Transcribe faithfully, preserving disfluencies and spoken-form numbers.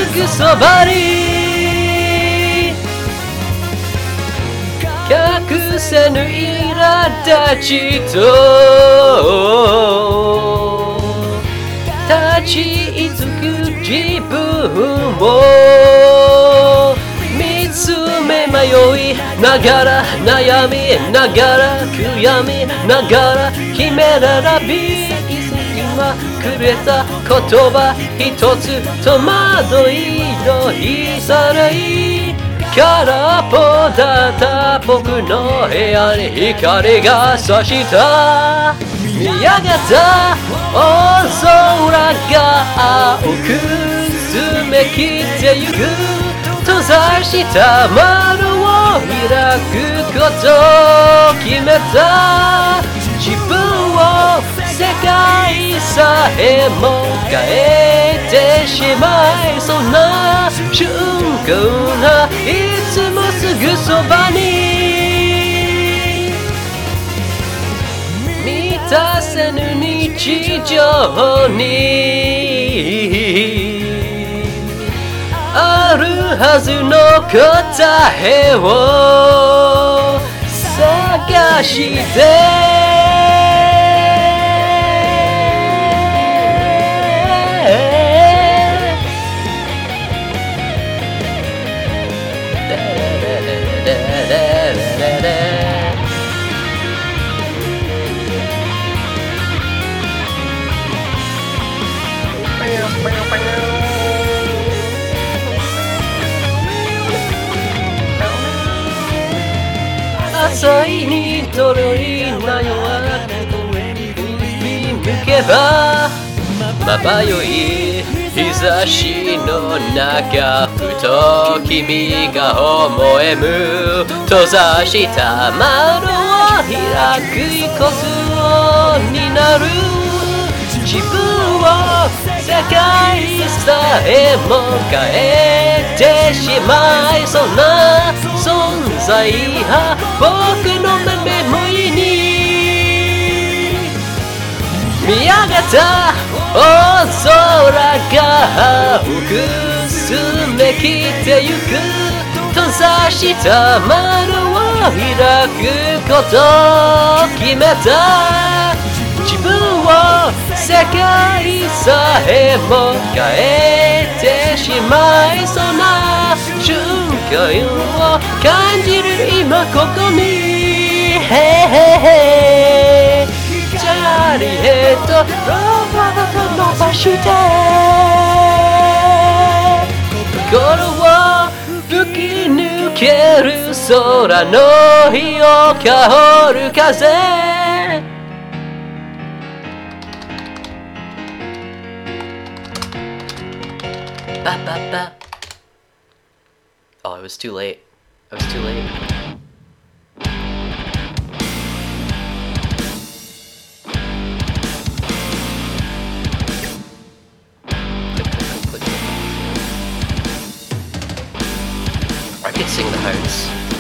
ぐそばに隠せぬ苛立ちと立ちつく自分を見つめ迷いながら悩みながら悔やみながら決めらび今くれた言葉一つ戸惑いのいさない空っぽだった僕の部屋に光が差した見上げた大空が青く澄めきってゆく閉ざした窓を開くことを決めた自分を世界さえも変えてしまいそうな瞬間はいつもすぐそばに満たせぬ日常にあるはずの答えを探して浅いにとろいな夜は見抜けばまばゆい日差しの中ふと君が思えむ閉ざした窓を開くことになる自分を世界さえも変えてしまいそうな存在は僕のメモリに見上げた大空が青く澄めきってゆく閉ざした窓を開くことを決めた自分を世界さえも変えてしまいそうな瞬間を感じる今ここにへへへチャリヘッドローバー伸ばして心を吹き抜ける空の日を香る風Ba, ba, ba. Oh, it was too late. I was too late. I could sing the hearts.